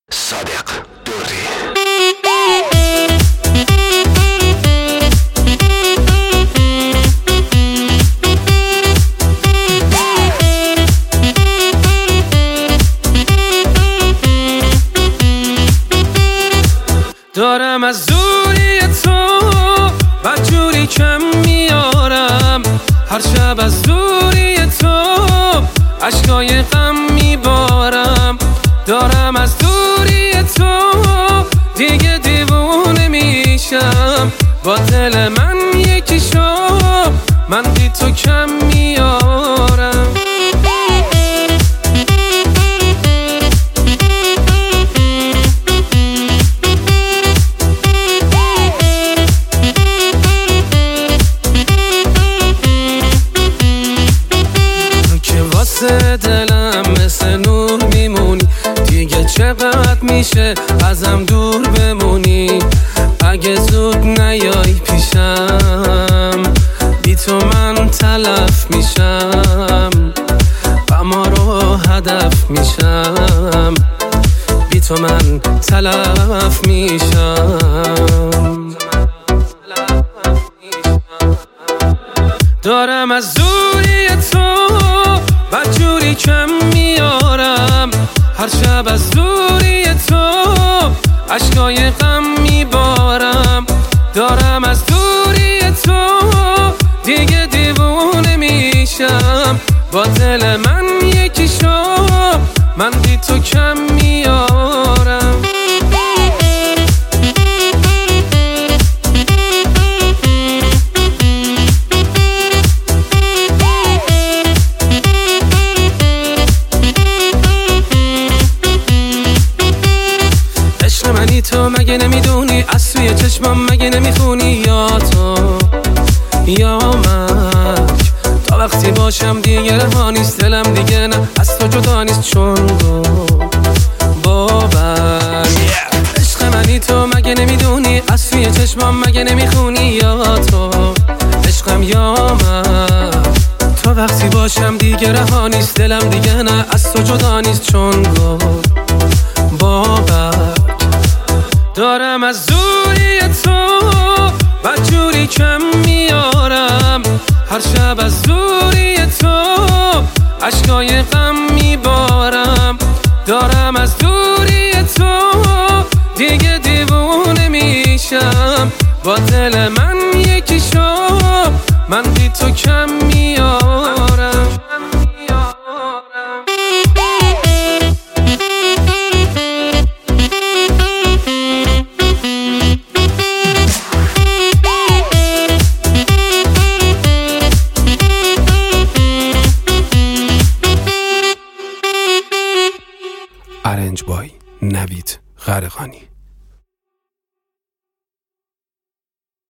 صادق دوری. دارم از دوری تو بدجوری کم میارم، هر شب از دوری تو اشکای غم میبارم. دارم از دوری تو دیگه دیوونه میشم، با دل من یکی شو، من بی تو کم میارم. دلم مثل نور میمونی، دیگه چقدر میشه ازم دور بمونی. اگه زود نیای پیشم بی تو من تلف میشم، غما رو هدف میشم، بی تو من تلف میشم. دارم از دوری تو بدجوری کم میارم، هر شب از دوری تو اشکای غم میبارم. دارم از دوری تو دیگه دیوونه میشم، با دل من یکی شو، من بی تو کم میارم. منی تو مگه نمیدونی، از سوی چشمم مگه نمیخونی، یا تو یا من. تا وقتی باشم دیگه رها نیست دلم، دیگه نه از تو جدا نیست چون باور. عشق منی تو مگه نمیدونی، از سوی چشمم مگه نمیخونی، یا تو عشقم یا من. تا وقتی باشم دیگه رها نیست دلم، دیگه نه از تو جدا نیست چون باور. دارم از دوری تو بدجوری کم میارم، هر شب از دوری تو اشکای غم میبارم. دارم از دوری تو دیگه دیوونه میشم، با دل من یکی شو، من بی تو کم میارم. ارنج بای نوید غرقانی.